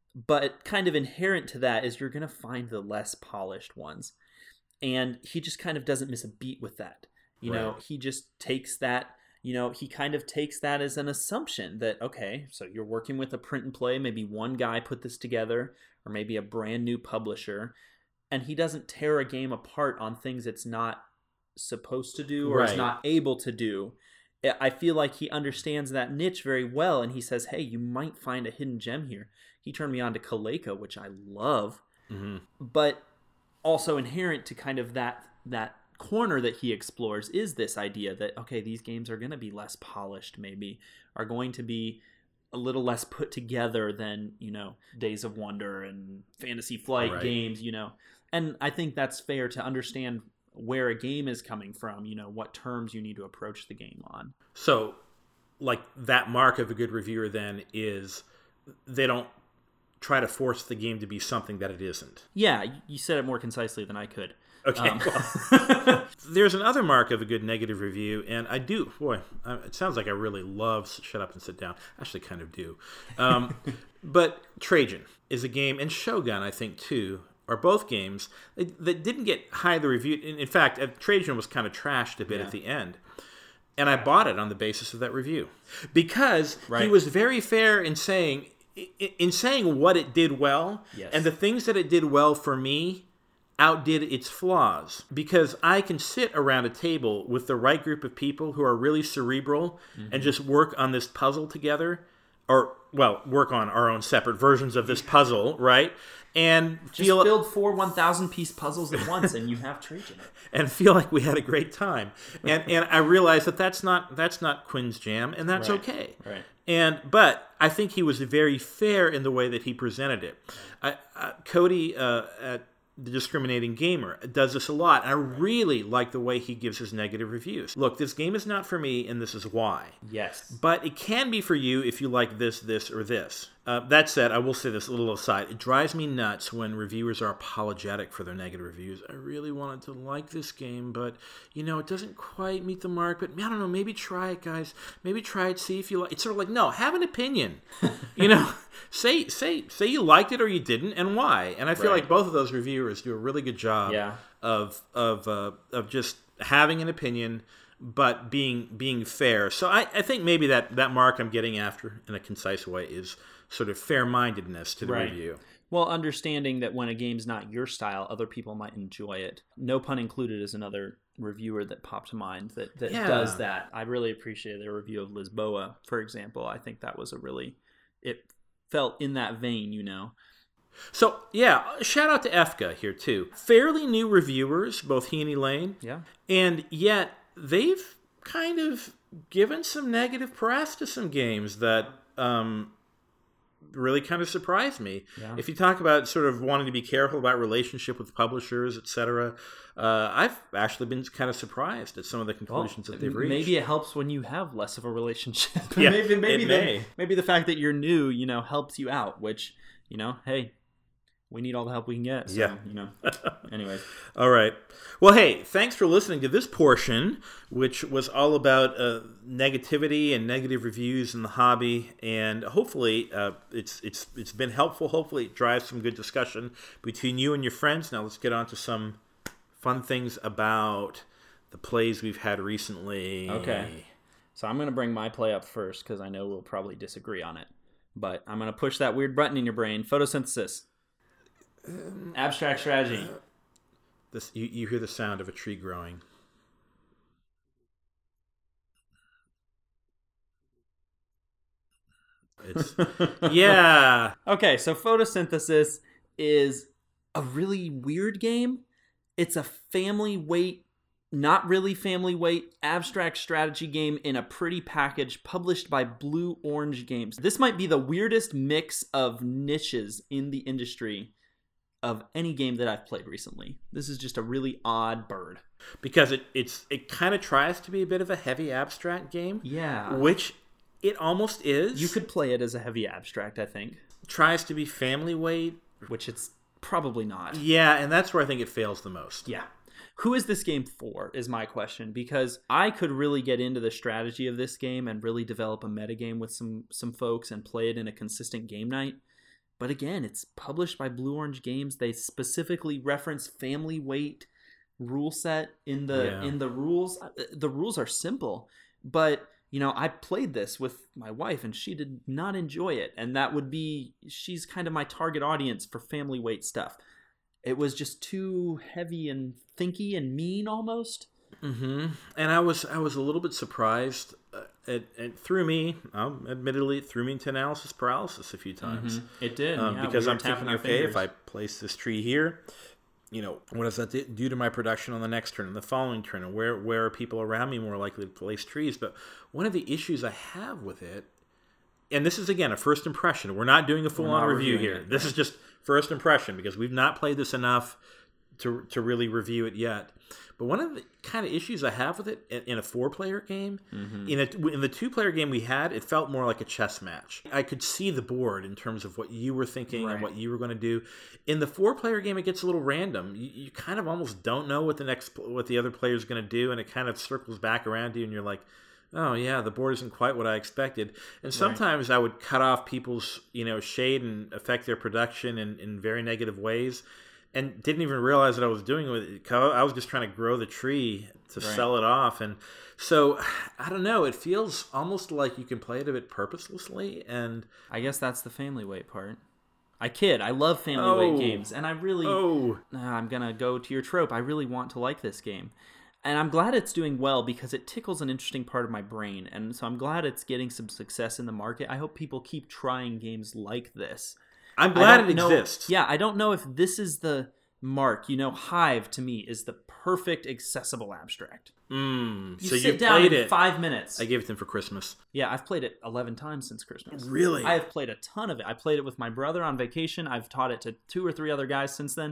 But kind of inherent to that is you're going to find the less polished ones. And he just kind of doesn't miss a beat with that. You know, Right. he just takes that, you know, he kind of takes that as an assumption that, okay, so you're working with a print and play, maybe one guy put this together, or maybe a brand new publisher, and he doesn't tear a game apart on things it's not supposed to do or is Right. not able to do. I I feel like he understands that niche very well, and he says, hey, you might find a hidden gem here. He turned me on to Kaleka, which I love, Mm-hmm. but also inherent to kind of that that corner that he explores is this idea that, okay, these games are going to be less polished, maybe, are going to be a little less put together than, you know, Days of Wonder and Fantasy Flight Right. games, you know. And I think that's fair to understand where a game is coming from, you know, what terms you need to approach the game on. So, like, that mark of a good reviewer then is they don't try to force the game to be something that it isn't. Yeah, y- you said it more concisely than I could. Okay. Um, well, there's another mark of a good negative review, and I do, boy, uh, it sounds like I really love Shut Up and Sit Down. I actually kind of do. Um, but Trajan is a game, and Shogun, I think, too, are both games that, that didn't get highly reviewed. In, in fact, uh, Trajan was kind of trashed a bit Yeah. at the end. And I bought it on the basis of that review. Because he Right. was very fair in saying, in, in saying what it did well, Yes. and the things that it did well for me outdid its flaws, because I can sit around a table with the right group of people who are really cerebral Mm-hmm. and just work on this puzzle together, or, well, work on our own separate versions of this puzzle, right? And Just feel build four one thousand piece puzzles at once and you have Trajan. and feel like we had a great time. And and I realized that that's not that's not Quinn's jam, and that's Right. okay. Right. And but I think he was very fair in the way that he presented it. I, uh, Cody uh, at The Discriminating Gamer, does this a lot. And I really like the way he gives his negative reviews. Look, this game is not for me, and this is why. Yes. But it can be for you if you like this, this, or this. Uh, that said, I will say this a little aside. It drives me nuts when reviewers are apologetic for their negative reviews. I really wanted to like this game, but, you know, it doesn't quite meet the mark. But, I don't know, maybe try it, guys. Maybe try it, see if you like it. It's sort of like, no, have an opinion. You know, say say say you liked it or you didn't, and why. And I feel Right. like both of those reviewers do a really good job Yeah. of of uh, of just having an opinion, but being being fair. So I, I think maybe that, that mark I'm getting after in a concise way is sort of fair-mindedness to the Right. review. Well, understanding that when a game's not your style, other people might enjoy it. No Pun Included is another reviewer that popped to mind that, that Yeah. does that. I really appreciated their review of Lisboa, for example. I think that was a really, it felt in that vein, you know. So, yeah, shout out to Efka here, too. Fairly new reviewers, both he and Elaine. Yeah. And yet, they've kind of given some negative press to some games that um, really kind of surprised me. Yeah. If you talk about sort of wanting to be careful about relationship with publishers, et cetera, uh, I've actually been kind of surprised at some of the conclusions Well, that they've reached. maybe it helps when you have less of a relationship. Yeah, maybe maybe it the, may. maybe the fact that you're new, you know, helps you out, which, you know, hey, we need all the help we can get. So, Yeah. you know, anyways. All right. Well, hey, thanks for listening to this portion, which was all about uh, negativity and negative reviews in the hobby, and hopefully uh, it's it's it's been helpful. Hopefully, it drives some good discussion between you and your friends. Now, let's get on to some fun things about the plays we've had recently. Okay. So I'm going to bring my play up first because I know we'll probably disagree on it. But I'm going to push that weird button in your brain. Photosynthesis. Abstract strategy. This you, you hear the sound of a tree growing. It's yeah. Okay, so photosynthesis is a really weird game. It's a family weight, not really family weight, abstract strategy game in a pretty package published by Blue Orange Games. This might be the weirdest mix of niches in the industry of any game that I've played recently. This is just a really odd bird. Because it it's it kind of tries to be a bit of a heavy abstract game. Yeah. Which it almost is. You could play it as a heavy abstract, I think, tries to be family weight. which it's probably not. Yeah, and that's where I think it fails the most. Yeah. Who is this game for, is my question, because I could really get into the strategy of this game and really develop a metagame with some some folks and play it in a consistent game night. But again, it's published by Blue Orange Games. They specifically reference family weight rule set in the Yeah. in the rules. The rules are simple, but you know, I played this with my wife and she did not enjoy it, and that would be she's kind of my target audience for family weight stuff. It was just too heavy and thinky and mean almost. Mm-hmm. And I was I was a little bit surprised. Uh, it, it threw me, um, admittedly, it threw me into analysis paralysis a few times. Mm-hmm. It did, Um, yeah, because we were I'm tapping thinking, our okay, fingers. if I place this tree here, you know, what does that do to my production on the next turn and the following turn? And where, where are people around me more likely to place trees? But one of the issues I have with it, and this is, again, a first impression. We're not doing a full-on not review reviewing here. it, This is just first impression because we've not played this enough to to really review it yet. But one of the kind of issues I have with it in, in a four-player game, Mm-hmm. in a in the two-player game we had, it felt more like a chess match. I could see the board in terms of what you were thinking Right. and what you were going to do. In the four-player game, it gets a little random. You, you kind of almost don't know what the next what the other player is going to do, and it kind of circles back around you, and you're like, oh yeah, the board isn't quite what I expected. And sometimes I would cut off people's, you know, shade and affect their production in, in very negative ways, and didn't even realize that I was doing it. I was just trying to grow the tree to Right. sell it off. And so, I don't know, it feels almost like you can play it a bit purposelessly. And I guess that's the family weight part. I kid. I love family Oh. weight games, and I really, oh, Nah, I'm gonna go to your trope. I really want to like this game, and I'm glad it's doing well because it tickles an interesting part of my brain, and so I'm glad it's getting some success in the market. I hope people keep trying games like this. I'm I glad don't it know- exists. Yeah, I don't know if this is the mark. You know, Hive to me is the perfect accessible abstract. Mm, You so sit you down played in it. five minutes. I gave it to him for Christmas. Yeah, I've played it eleven times since Christmas. Really? I have played a ton of it. I played it with my brother on vacation. I've taught it to two or three other guys since then.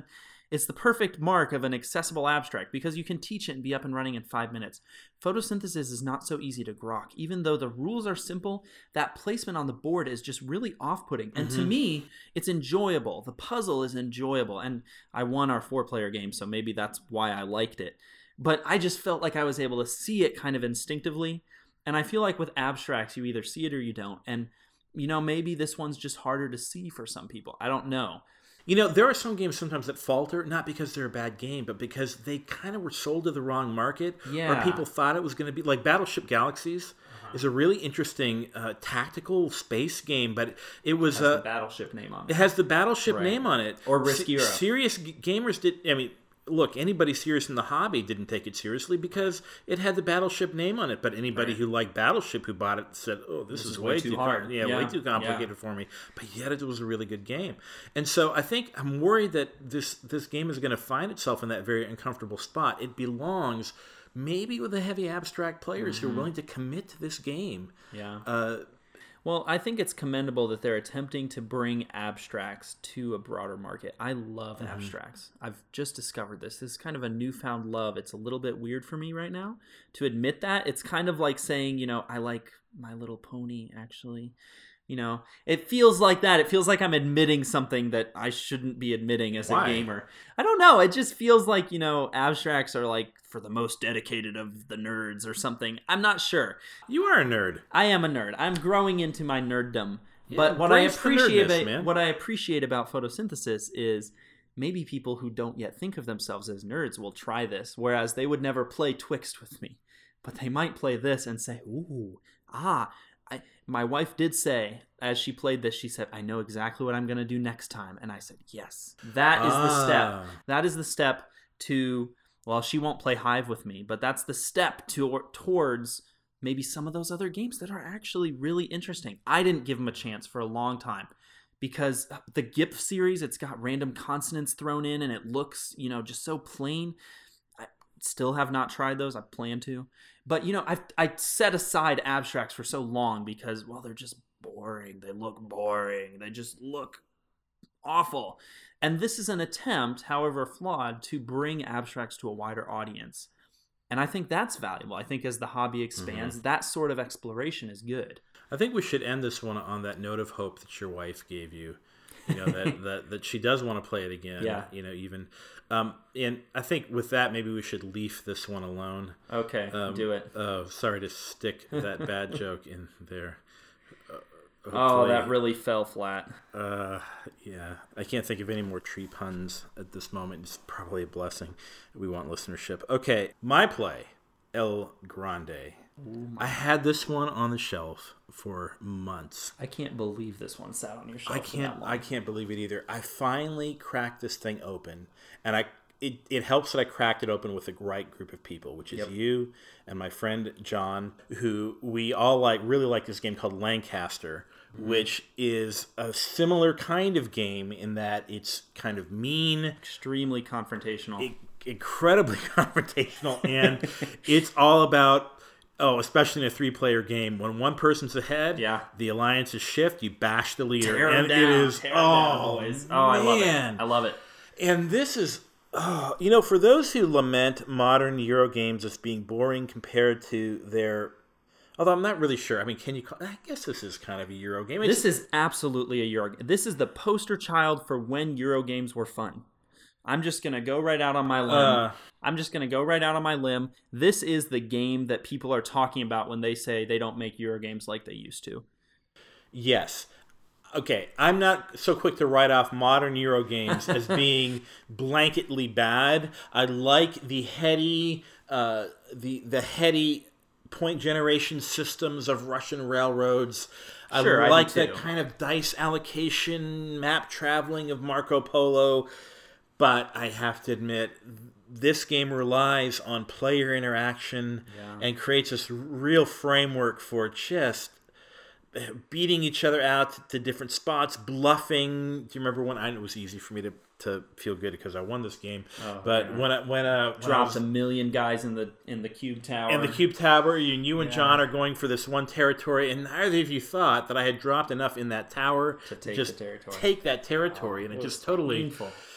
It's the perfect mark of an accessible abstract because you can teach it and be up and running in five minutes. Photosynthesis is not so easy to grok. Even though the rules are simple, that placement on the board is just really off-putting. And mm-hmm. to me, it's enjoyable. The puzzle is enjoyable. And I won our four-player game, so maybe that's why I liked it. But I just felt like I was able to see it kind of instinctively. And I feel like with abstracts, you either see it or you don't. And, you know, maybe this one's just harder to see for some people. I don't know. You know, there are some games sometimes that falter, not because they're a bad game, but because they kind of were sold to the wrong market, yeah. or people thought it was going to be. Like Battleship Galaxies uh-huh. is a really interesting uh, tactical space game, but it was... It has uh, the Battleship name on it. It has the Battleship right. name on it. Or Risk Europe. S- serious g- gamers did... I mean... Look, anybody serious in the hobby didn't take it seriously because it had the Battleship name on it. But anybody right. who liked Battleship who bought it said, "Oh, this, this is, is way, way too hard, com- yeah, yeah, way too complicated yeah. for me." But yet, it was a really good game. And so, I think I'm worried that this this game is going to find itself in that very uncomfortable spot. It belongs maybe with the heavy abstract players mm-hmm. who are willing to commit to this game. Yeah. Uh, Well, I think it's commendable that they're attempting to bring abstracts to a broader market. I love mm-hmm. abstracts. I've just discovered this. This is kind of a newfound love. It's a little bit weird for me right now to admit that. It's kind of like saying, you know, I like My Little Pony, actually. You know, it feels like that. It feels like I'm admitting something that I shouldn't be admitting as Why? a gamer. I don't know. It just feels like, you know, abstracts are like for the most dedicated of the nerds or something. I'm not sure. You are a nerd. I am a nerd. I'm growing into my nerddom. Yeah, but what I appreciate nerdness, about, man. what I appreciate about photosynthesis is maybe people who don't yet think of themselves as nerds will try this, whereas they would never play Twixt with me. But they might play this and say, ooh, ah, I, my wife did say, as she played this, she said, I know exactly what I'm going to do next time. And I said, yes. That is ah. the step. That is the step to, well, she won't play Hive with me, but that's the step to, towards maybe some of those other games that are actually really interesting. I didn't give them a chance for a long time because the G I P series, it's got random consonants thrown in and it looks, you know, just so plain. I still have not tried those. I plan to. But, you know, I've I set aside abstracts for so long because, well, they're just boring. They look boring. They just look awful. And this is an attempt, however flawed, to bring abstracts to a wider audience. And I think that's valuable. I think as the hobby expands, mm-hmm. that sort of exploration is good. I think we should end this one on that note of hope that your wife gave you. You know, that, that, that she does want to play it again. Yeah. You know, even. Um, and I think with that, maybe we should leave this one alone. Okay, um, do it. Oh, sorry to stick that bad joke in there. Uh, oh, that really fell flat. Uh, yeah. I can't think of any more tree puns at this moment. It's probably a blessing. We want listenership. Okay, my play, El Grande. Ooh, I had this one on the shelf for months. I can't believe this one sat on your shelf. I can't. For that long. I can't believe it either. I finally cracked this thing open, and I it, it helps that I cracked it open with the right group of people, which is yep. you and my friend John, who we all like really like this game called Lancaster, mm-hmm. which is a similar kind of game in that it's kind of mean, extremely confrontational, it, incredibly confrontational, and it's all about. Oh, especially in a three-player game, when one person's ahead, yeah. the alliances shift. You bash the leader, Tear and down, it is Tear oh, down, oh, I love man. it. I love it. And this is, oh, you know, for those who lament modern Euro games as being boring compared to their, although I'm not really sure. I mean, can you? Call, I guess this is kind of a Euro game. It's, this is absolutely a Euro game. This is the poster child for when Euro games were fun. I'm just going to go right out on my limb. Uh, I'm just going to go right out on my limb. This is the game that people are talking about when they say they don't make Euro games like they used to. Yes. Okay, I'm not so quick to write off modern Euro games as being blanketly bad. I like the heady, uh, the the heady point generation systems of Russian railroads. Sure, I like I do that too. kind of dice allocation, map traveling of Marco Polo. But I have to admit, this game relies on player interaction yeah. and creates this real framework for just beating each other out to different spots, bluffing. Do you remember when I, it was easy for me to, to feel good because I won this game? Oh, but yeah. when I, when, uh, when dropped I was, a million guys in the in the cube tower, and the cube tower, and you and yeah. John are going for this one territory, and neither of you thought that I had dropped enough in that tower to take just the territory. take that territory, oh, and it, it just totally. painful.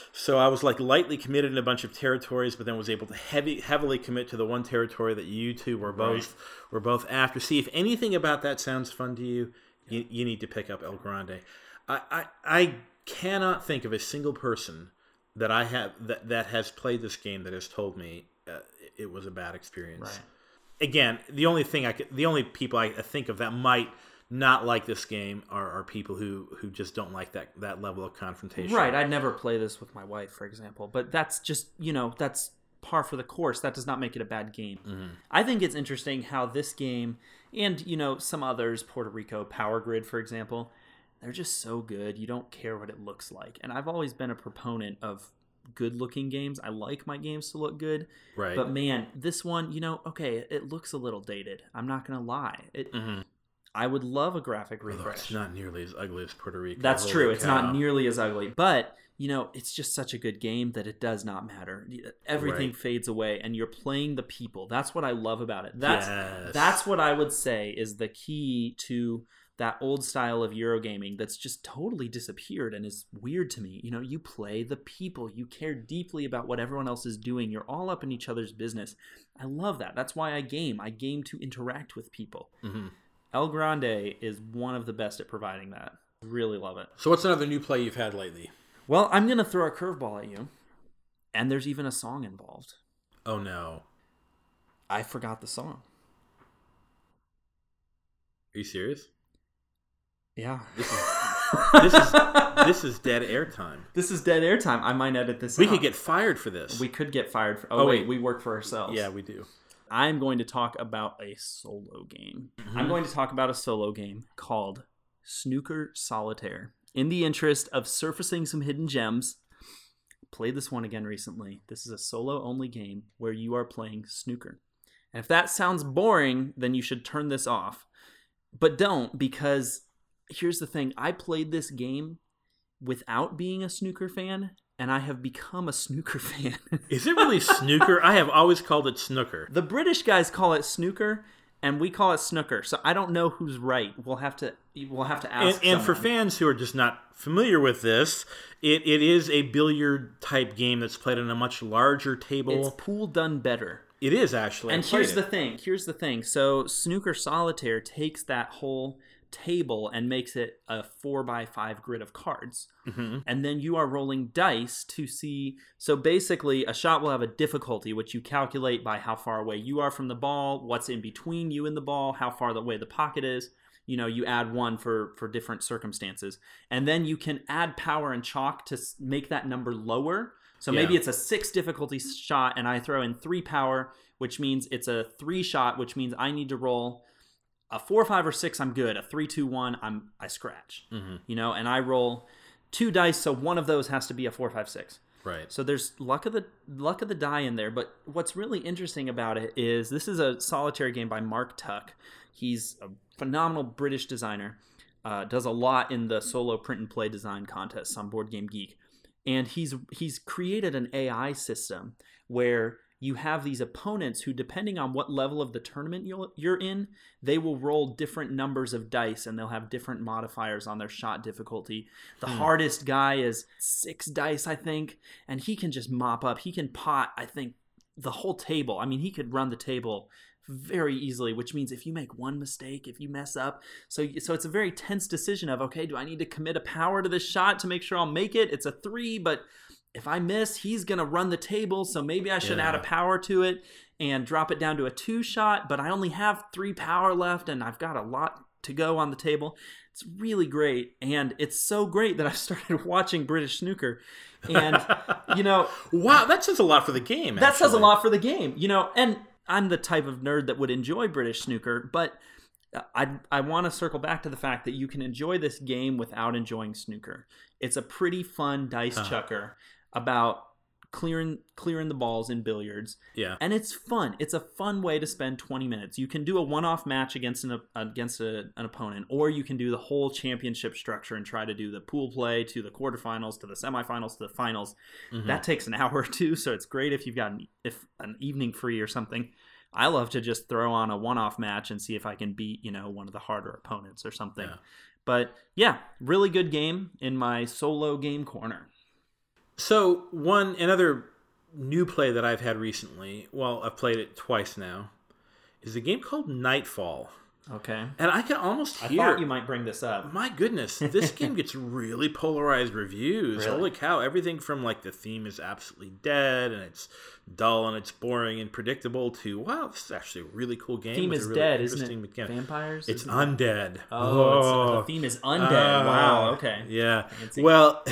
So I was like lightly committed in a bunch of territories, but then was able to heavy, heavily commit to the one territory that you two were both right. were both after. See, if anything about that sounds fun to you, you, you need to pick up El Grande. I, I I cannot think of a single person that I have that, that has played this game that has told me uh, it was a bad experience. Right. Again, the only thing I could, the only people I think of that might not like this game are, are people who, who just don't like that, that level of confrontation. Right. I'd never play this with my wife, for example. But that's just, you know, that's par for the course. That does not make it a bad game. Mm-hmm. I think it's interesting how this game and, you know, some others, Puerto Rico, Power Grid, for example, they're just so good. You don't care what it looks like. And I've always been a proponent of good-looking games. I like my games to look good. Right. But, man, this one, you know, okay, it, it looks a little dated. I'm not going to lie. It. Mm-hmm. I would love a graphic refresh. Although it's not nearly as ugly as Puerto Rico. That's Holy true. cow. It's not nearly as ugly. But, you know, it's just such a good game that it does not matter. Everything right. fades away, and you're playing the people. That's what I love about it. That's yes. That's what I would say is the key to that old style of Eurogaming that's just totally disappeared and is weird to me. You know, you play the people. You care deeply about what everyone else is doing. You're all up in each other's business. I love that. That's why I game. I game to interact with people. Mm-hmm. El Grande is one of the best at providing that. Really love it. So what's another new play you've had lately? Well, I'm going to throw a curveball at you. And there's even a song involved. Oh, no. I forgot the song. Are you serious? Yeah. This is this is, this is dead air time. This is dead air time. I might edit this We out. could get fired for this. We could get fired. For, oh, Oh, wait. wait. We work for ourselves. Yeah, we do. I'm going to talk about a solo game. Mm-hmm. I'm going to talk about a solo game called Snooker Solitaire. In the interest of surfacing some hidden gems, played this one again recently. This is a solo-only game where you are playing snooker. And if that sounds boring, then you should turn this off. But don't, because here's the thing. I played this game without being a snooker fan, and I have become a snooker fan. Is it really snooker? I have always called it snooker. The British guys call it snooker, and we call it snooker. So I don't know who's right. We'll have to we'll have to ask. And, and for fans who are just not familiar with this, it, it is a billiard type game that's played on a much larger table. It's pool done better. It is actually. And here's the thing. Here's the thing. So Snooker Solitaire takes that whole table and makes it a four by five grid of cards. Mm-hmm. And then you are rolling dice to see. So basically, a shot will have a difficulty, which you calculate by how far away you are from the ball, what's in between you and the ball, how far away the pocket is. You know, you add one for, for different circumstances. And then you can add power and chalk to make that number lower. So maybe yeah. it's a six difficulty shot, and I throw in three power, which means it's a three shot, which means I need to roll a four, five, or six. I'm good. A three, two, one. I'm I scratch. Mm-hmm. You know, and I roll two dice, so one of those has to be a four, five, six. Right. So there's luck of the luck of the die in there. But what's really interesting about it is this is a solitaire game by Mark Tuck. He's a phenomenal British designer. Uh, does a lot in the solo print and play design contests on Board Game Geek. And he's he's created an A I system where you have these opponents who, depending on what level of the tournament you'll, you're in, they will roll different numbers of dice, and they'll have different modifiers on their shot difficulty. The hmm. hardest guy is six dice, I think, and he can just mop up. He can pot, I think, the whole table. I mean, he could run the table very easily, which means if you make one mistake, if you mess up, so so it's a very tense decision of, okay, do I need to commit a power to this shot to make sure I'll make it? It's a three, but if I miss, he's going to run the table, so maybe I should yeah. add a power to it and drop it down to a two shot, but I only have three power left, and I've got a lot to go on the table. It's really great, and it's so great that I started watching British snooker, and, you know... Wow, that says a lot for the game, That actually. says a lot for the game, you know, and I'm the type of nerd that would enjoy British snooker, but I I want to circle back to the fact that you can enjoy this game without enjoying snooker. It's a pretty fun dice uh-huh. chucker about clearing clearing the balls in billiards. Yeah. And it's fun. It's a fun way to spend twenty minutes. You can do a one-off match against an against a, an opponent, or you can do the whole championship structure and try to do the pool play to the quarterfinals, to the semifinals, to the finals. Mm-hmm. That takes an hour or two, so it's great if you've got an, if an evening free or something. I love to just throw on a one-off match and see if I can beat, you know, one of the harder opponents or something. Yeah. But yeah, really good game in my solo game corner. So one another new play that I've had recently, well, I've played it twice now, is a game called Nightfall. Okay. And I can almost hear... I thought you might bring this up. My goodness, this game gets really polarized reviews. Really? Holy cow, everything from like the theme is absolutely dead, and it's dull, and it's boring and predictable, to, wow, this is actually a really cool game. Theme with is a really dead, isn't interesting it? mechanic. Vampires? It's Isn't undead. it? Oh, it's, the theme is undead. Uh, wow, okay. Yeah. Fancy. Well,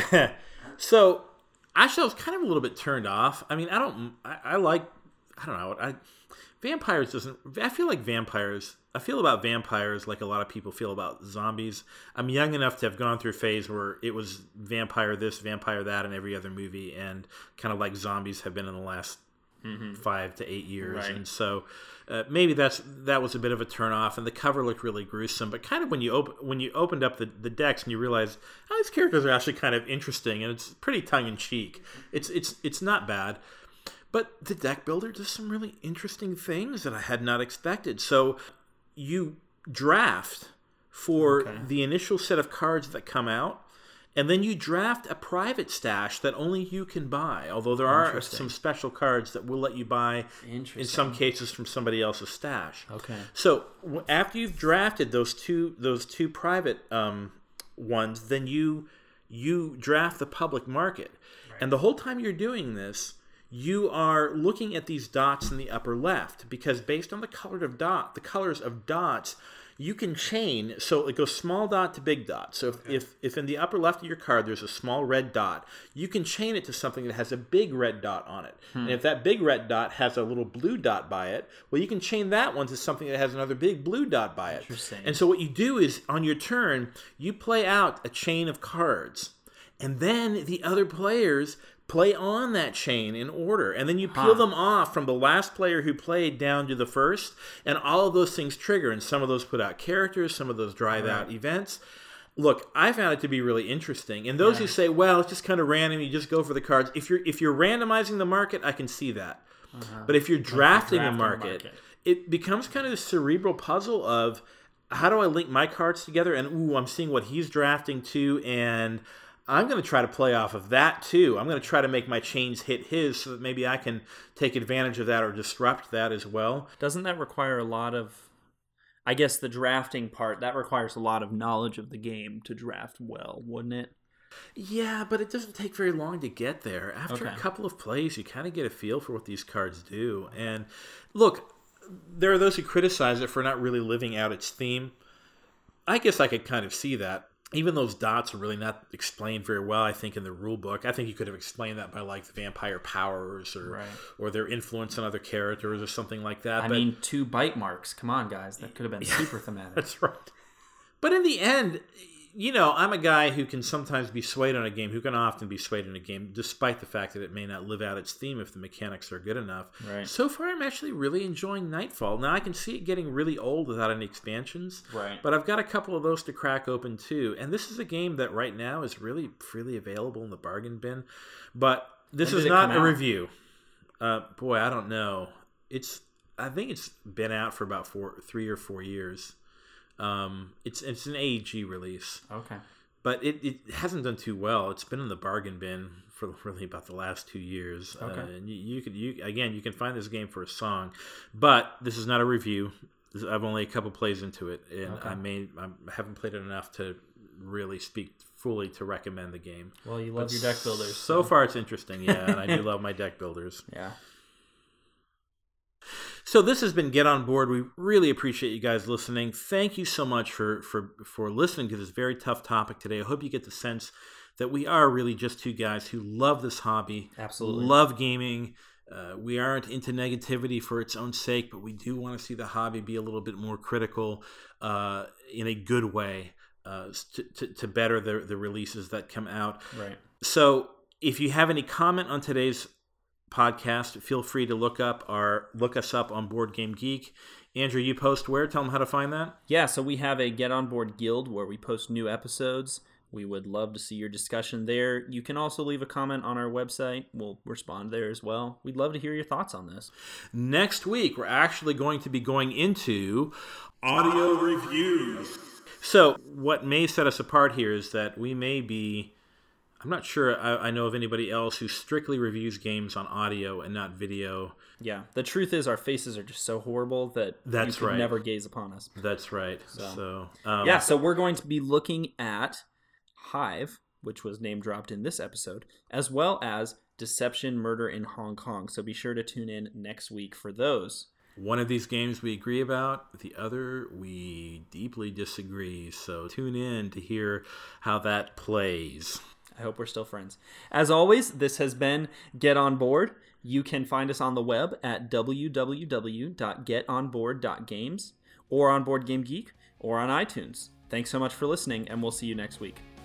so, actually, I was kind of a little bit turned off. I mean, I don't... I, I like... I don't know. I... Vampires doesn't... I feel like vampires... I feel about vampires like a lot of people feel about zombies. I'm young enough to have gone through a phase where it was vampire this, vampire that in every other movie, and kind of like zombies have been in the last mm-hmm. five to eight years. Right. And so uh, maybe that's that was a bit of a turnoff, and the cover looked really gruesome. But kind of when you op- when you opened up the, the decks and you realize, oh, these characters are actually kind of interesting, and it's pretty tongue-in-cheek. It's, it's, it's not bad. But the deck builder does some really interesting things that I had not expected. So you draft for Okay. the initial set of cards that come out, and then you draft a private stash that only you can buy, although there are Interesting. some special cards that will let you buy, Interesting. in some cases, from somebody else's stash. Okay. So w- after you've drafted those two those two private um, ones, then you you draft the public market. Right. And the whole time you're doing this, you are looking at these dots in the upper left, because based on the color of dot, the colors of dots, you can chain. So it goes small dot to big dot. So if, okay. if, if in the upper left of your card there's a small red dot, you can chain it to something that has a big red dot on it. Hmm. And if that big red dot has a little blue dot by it, well, you can chain that one to something that has another big blue dot by it. Interesting. And so what you do is, on your turn, you play out a chain of cards. And then the other players play on that chain in order, and then you peel huh. them off from the last player who played down to the first, and all of those things trigger, and some of those put out characters, some of those drive right. out events. Look, I found it to be really interesting. And those yeah. who say, well, it's just kind of random, you just go for the cards. If you're if you're randomizing the market, I can see that. Uh-huh. But if you're drafting, drafting a market, market, it becomes kind of a cerebral puzzle of, how do I link my cards together? And, ooh, I'm seeing what he's drafting too, and I'm going to try to play off of that too. I'm going to try to make my chains hit his, so that maybe I can take advantage of that or disrupt that as well. Doesn't that require a lot of, I guess the drafting part, that requires a lot of knowledge of the game to draft well, wouldn't it? Yeah, but it doesn't take very long to get there. After okay. a couple of plays, you kind of get a feel for what these cards do. And look, there are those who criticize it for not really living out its theme. I guess I could kind of see that. Even those dots are really not explained very well, I think, in the rule book. I think you could have explained that by, like, the vampire powers or right. or their influence on other characters or something like that. I but, mean, two bite marks. Come on, guys. That could have been super thematic. That's right. But in the end, you know, I'm a guy who can sometimes be swayed on a game, who can often be swayed in a game, despite the fact that it may not live out its theme if the mechanics are good enough. Right. So far, I'm actually really enjoying Nightfall. Now, I can see it getting really old without any expansions. Right. But I've got a couple of those to crack open, too. And this is a game that right now is really freely available in the bargain bin. But this When is did it not come a out? review. Uh, boy, I don't know. It's I think it's been out for about four, three or four years. Um, it's it's an A E G release. Okay. But it, it hasn't done too well. It's been in the bargain bin for really about the last two years. Okay. Uh, and you, you could you again you can find this game for a song, but this is not a review. This, I've only a couple plays into it, and Okay. I may I haven't played it enough to really speak fully to recommend the game. Well, you love But your deck builders. So, so far, it's interesting. Yeah, and I do love my deck builders. Yeah. So this has been Get On Board. We really appreciate you guys listening. Thank you so much for, for, for listening to this very tough topic today. I hope you get the sense that we are really just two guys who love this hobby. Absolutely. Love gaming. Uh, we aren't into negativity for its own sake, but we do want to see the hobby be a little bit more critical uh, in a good way uh, to, to, to better the, the releases that come out. Right. So if you have any comment on today's podcast, feel free to look up our look us up on Board Game Geek. Andrew, you post where? Tell them how to find that. Yeah, so we have a Get On Board Guild where we post new episodes. We would love to see your discussion there. You can also leave a comment on our website. We'll respond there as well. We'd love to hear your thoughts on this. Next week, we're actually going to be going into audio reviews. So what may set us apart here is that we may be I'm not sure I, I know of anybody else who strictly reviews games on audio and not video. Yeah, the truth is our faces are just so horrible that That's you could right. never gaze upon us. That's right. So, so um, yeah, so we're going to be looking at Hive, which was name dropped in this episode, as well as Deception, Murder in Hong Kong. So be sure to tune in next week for those. One of these games we agree about, the other we deeply disagree. So tune in to hear how that plays. I hope we're still friends. As always, this has been Get On Board. You can find us on the web at w w w dot get on board dot games or on Board Game Geek or on iTunes. Thanks so much for listening, and we'll see you next week.